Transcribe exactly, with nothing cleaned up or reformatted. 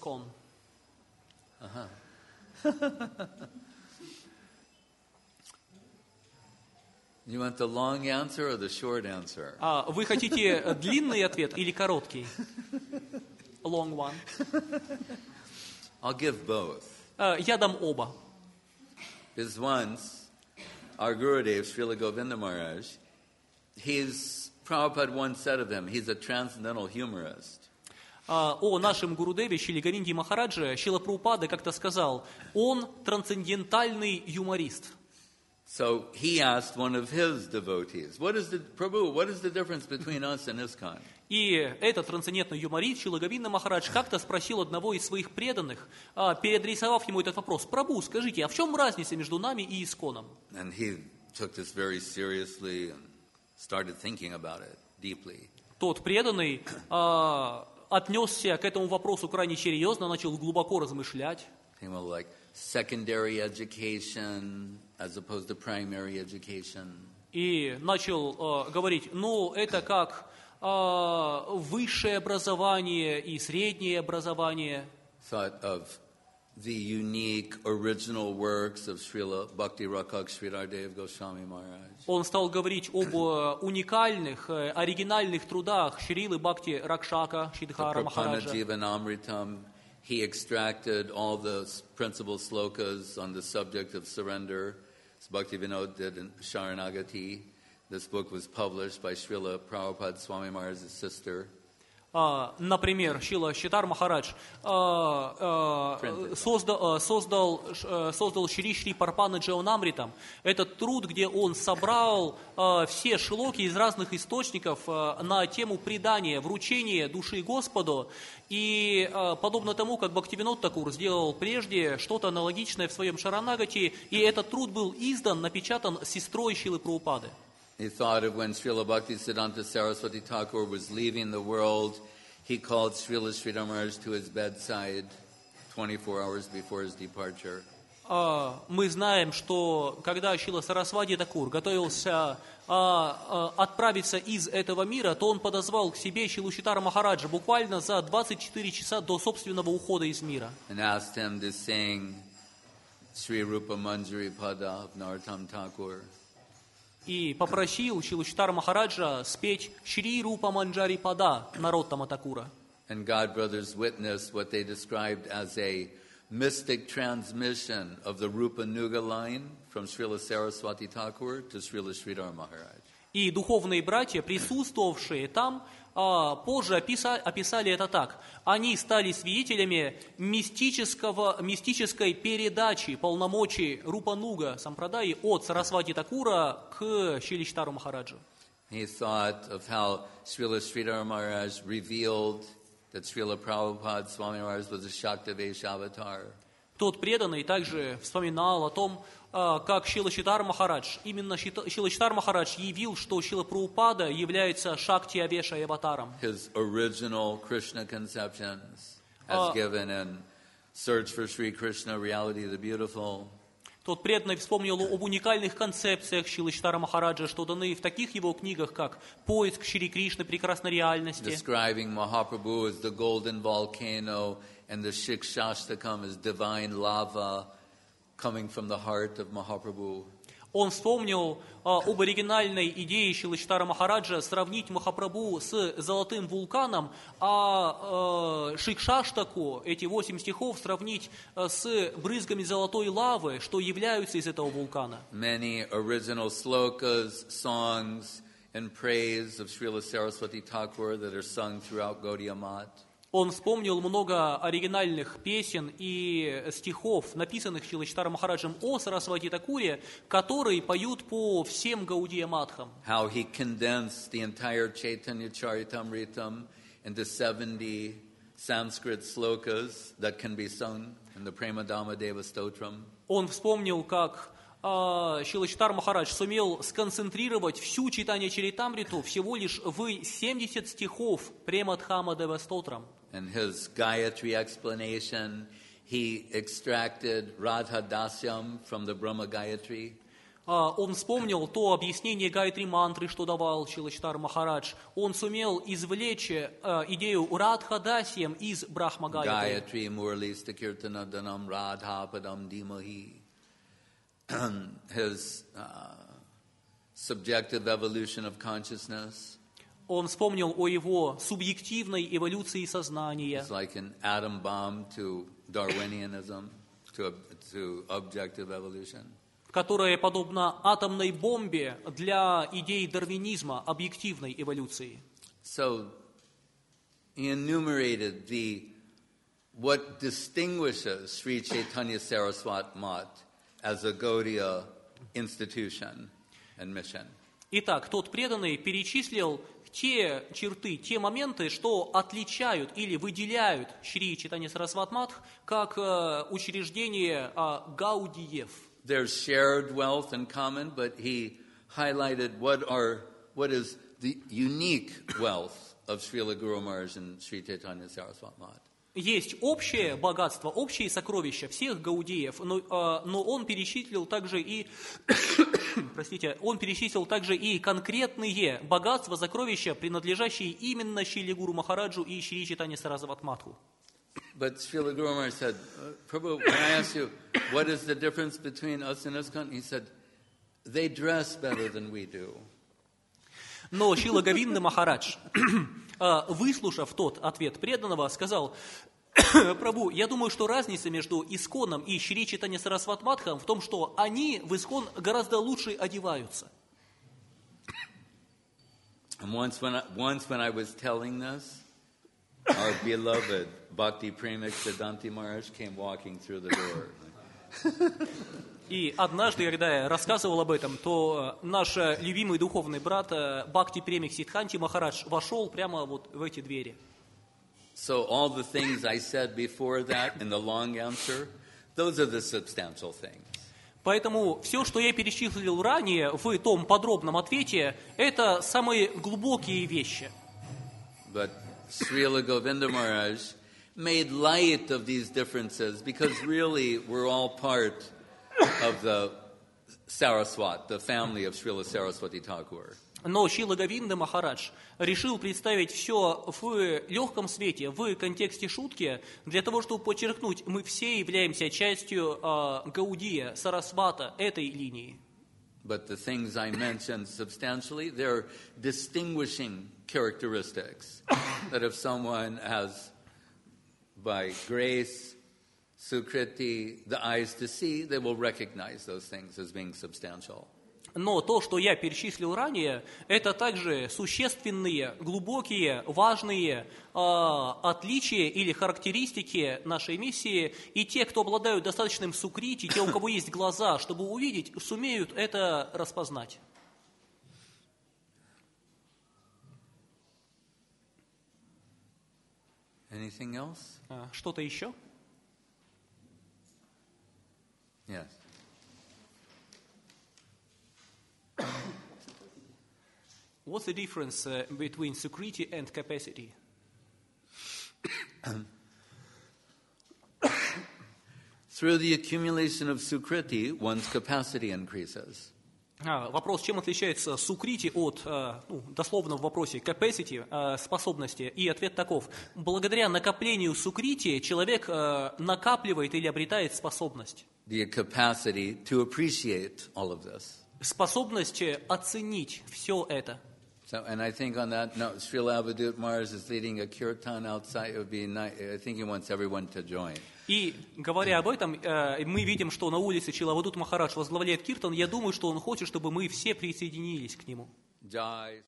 Искон? Uh-huh. You want the long answer or the short answer? А, вы хотите длинный ответ или короткий? Long one. I'll give both. А, я дам оба. Because once, our Gurudev, Srila Govinda Maharaj, he's, Prabhupada once said of him, he's a transcendental humorist. А, о нашем Гурудеве Шрила Говинде Махараджа Шрила Прабхупада как-то сказал, он трансцендентальный юморист. So he asked one of his devotees, what is the, Prabhu, what is the difference between us and ISKCON? И этот трансцендентный юморист Шрила Говинда Махарадж как-то спросил одного из своих преданных, а, переадресовав ему этот вопрос: «Прабху, скажите, а в чем разница между нами и Исконом?» And he took this very seriously and started thinking about it deeply. Тот преданный а, отнесся к этому вопросу крайне серьезно, начал глубоко размышлять. Well, like secondary education as opposed to primary education. И начал а, говорить, ну, это как а, высшее образование и среднее образование. Thought of the unique original works of Srila Bhakti Rakshak Sridhardev Goswami Maharaj. Он стал говорить об уникальных, оригинальных трудах Шрилы Бхакти Ракшака Шридхара Махараджа. Jivanamritam, he extracted all the principal slokas on the subject of surrender. Bhakti Vinod did in Sharanagati. This book was published by Srila Prabhupada Swami Maharaj's sister. Uh, например, Шрила Шридхар Махарадж uh, uh, создал, uh, создал, uh, создал Шри Шри Парпана Джаунамритам. Этот труд, где он собрал uh, все шлоки из разных источников uh, на тему предания, вручения души Господу. И uh, подобно тому, как Бхактивинод Такур сделал прежде что-то аналогичное в своем Шаранагати, и этот труд был издан, напечатан сестрой Шрилы Прабхупады. He thought of when Srila Bhaktisiddhanta Saraswati Thakur was leaving the world, he called Srila Sridhar Maharaj to his bedside twenty-four hours before his departure. Uh, мы знаем, что когда Шрила Сарасвати Такур готовился uh, uh, отправиться из этого мира, то он подозвал к себе Шрилу Шридхара Махараджа буквально за двадцать четыре часа до собственного ухода из мира. And asked him to sing Sri Rupa Manjari Pada of Narottam Thakur. И попросил Шрилу Шридхара Махараджа спеть Шри Рупа Манджари Пада Нароттама Такура. And God brothers witnessed what they described as a mystic transmission of the Rupa Nuga line from Srila Saraswati Thakur to Srila Sridhar Maharaj. И духовные братья, присутствовавшие там, позже описали, описали это так. Они стали свидетелями мистического, мистической передачи полномочий Рупануга Сампрадаи от Сарасвати Такура к Шриле Шридхару Махараджу. He thought of how Srila Sridhar Maharaj revealed that Srila Prabhupada Swami Maharaj was a Shaktavesh avatar. Тот преданный также вспоминал о том, как Шрила Шридхар Махарадж, именно Шрила Шридхар Махарадж явил, что Шрила Прабхупада является Шакти Авешой аватаром. His original Krishna conceptions, as Uh, given in Search for Sri Krishna, Reality of the Beautiful. Тот преданный вспомнил об уникальных концепциях Шрилы Шридхара Махараджа, что даны в таких его книгах, как «Поиск Шри Кришны, прекрасной реальности», Describing Mahaprabhu as the golden volcano and the Shikshashtakam as divine lava coming from the heart of Mahaprabhu. Он вспомнил а, об оригинальной идее Шрилы Шридхара Махараджа сравнить Махапрабху с золотым вулканом, а, а Шикшаштаку, эти восемь стихов, сравнить а, с брызгами золотой лавы, что являются из этого вулкана. Many original slokas, songs, and praise of Srila Saraswati Thakur that are sung throughout Gaudiya Math. Он вспомнил много оригинальных песен и стихов, написанных Шрилой Шридхаром Махараджем о Сарасвати Такуре, которые поют по всем Гаудия Матхам. How he condensed the entire Chaitanya Charitamritam into seventy Sanskrit slokas that can be sung in the Premadama Deva Stotram. Он вспомнил, как Шрила Шридхар Махарадж сумел сконцентрировать всю Чайтанья Чаритамриту всего лишь в семьдесят стихов Премадхама Дева Стотрам. In his Gayatri explanation, he extracted Radha Dasyam from the Brahma Gayatri. Он вспомнил то объяснение Гайатри мантры, что давал Шрила Чритамрita Махарадж. Он сумел извлечь идею Радхадасиям из Брахма Гаятри. Gayatri Murli Stakirtanadanam Radha Padam Dimahi. His uh, subjective evolution of consciousness. Он вспомнил о его субъективной эволюции сознания. It's like an atom bomb to Darwinianism, to, to objective evolution. Которая подобна атомной бомбе для идей дарвинизма, объективной эволюции. So, he enumerated the what distinguishes Sri Chaitanya Saraswat Math as a Gaudiya institution and mission. Итак, тот преданный перечислил те черты, те моменты, что отличают или выделяют Шри Чайтанья Сарасват Мат как э, учреждение э, гаудиев. There's shared wealth in common, but he highlighted what are what is the unique wealth of Srila Guru Maharaj and Sri Chaitanya Saraswat Mat. Есть общее богатство, общие сокровища всех гаудиев, но, э, но он перечислил также и, простите, он перечислил также и конкретные богатства, сокровища, принадлежащие именно Шриле Гуру Махараджу и Шри Чайтанья Сарасват Матху. But Srila Guru Maharaj said, Prabhu, when I asked you, what is the difference between us and ISKCON? He said, they dress better than we do. Но Шрила Говинда Махарадж, выслушав тот ответ преданного, сказал: Прабху, я думаю, что разница между Исконом и Шри Чайтанья Сарасват Матхом в том, что они в Искон гораздо лучше одеваются. And once when I, once when I was telling this, our beloved Bhakti Premik Siddhanti Maharaj came walking through the door. И однажды, когда я рассказывал об этом, то наш любимый духовный брат Бхакти Премик Сиддханти Махарадж вошел прямо вот в эти двери. So all the things I said before that in the long answer, those are the substantial things. Поэтому все, что я перечислил ранее в том подробном ответе, это самые глубокие вещи. But Srila Govinda Maharaj made light of these differences because really we're all part of the Saraswat, the family of Srila Saraswati Thakur. Но Шрила Говинда Махарадж решил представить все в легком свете, в контексте шутки, для того, чтобы подчеркнуть, мы все являемся частью э, Гаудия, Сарасвата, этой линии. But the things I mentioned substantially, they're distinguishing characteristics. That if someone has, by grace, sukriti, the eyes to see, they will recognize those things as being substantial. Но то, что я перечислил ранее, это также существенные, глубокие, важные э, отличия или характеристики нашей миссии. И те, кто обладают достаточным сукрити, те, у кого есть глаза, чтобы увидеть, сумеют это распознать. Anything else? Uh, что-то еще? Yes. What's the difference uh, between sukriti and capacity? Through the accumulation of sukriti, one's capacity increases. А, вопрос, чем отличается сукрити от, э, ну, дословно в вопросе capacity, э, способности, и ответ таков. Благодаря накоплению сукрити человек э, накапливает или обретает способность. The capacity to appreciate all of this. Способность оценить все это. So, and I think on that note, Srila Avadut Maharaj is leading a kirtan outside. It would be nice. I think he wants everyone to join. И говоря об этом, э, мы видим, что на улице Шрила Авадут Махарадж возглавляет киртан. Я думаю, что он хочет, чтобы мы все присоединились к нему. Jai.